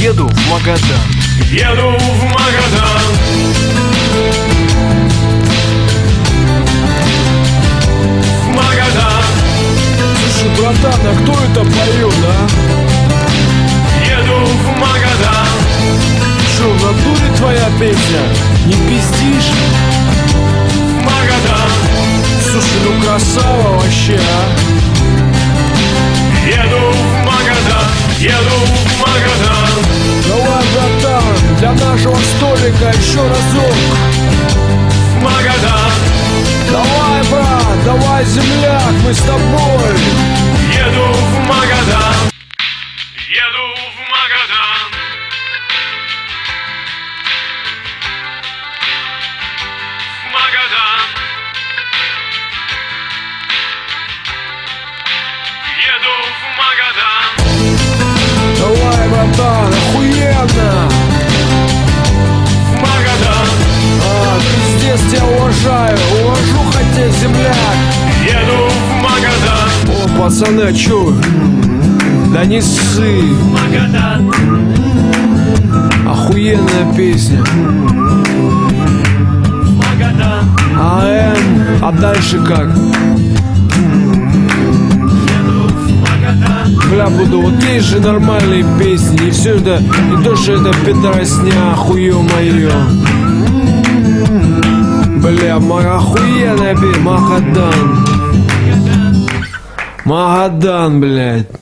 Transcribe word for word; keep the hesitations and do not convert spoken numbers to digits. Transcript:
еду в Магадан. Еду в Магадан. В Магадан. Слушай, братан, а кто это поет, а? Еду в Магадан. Что, в натуре твоя песня? Не пиздишь? В Магадан. Слушай, ну красава вообще, а? Еду в Магадан. Еду в Магадан. Давай, братан, для нашего столика еще разок. В Магадан. Давай, брат, давай, земляк, мы с тобой. Еду в Магадан. Еду в Магадан. В Магадан. Еду в Магадан. Давай, братан, охуенно. В Магадан. А, пиздец, тебя уважаю, уважуха тебе, земляк. Еду в Магадан. О, пацаны, а чё? Да не ссы. В Магадан. Охуенная песня. В Магадан. А Н, а дальше как? Еду в Магадан. Бля, буду, вот есть же нормальные песни. Не все это, не то, что это пидоросня, хуё моё. Бля, ма- охуенная песня, Магадан. Магадан, блядь.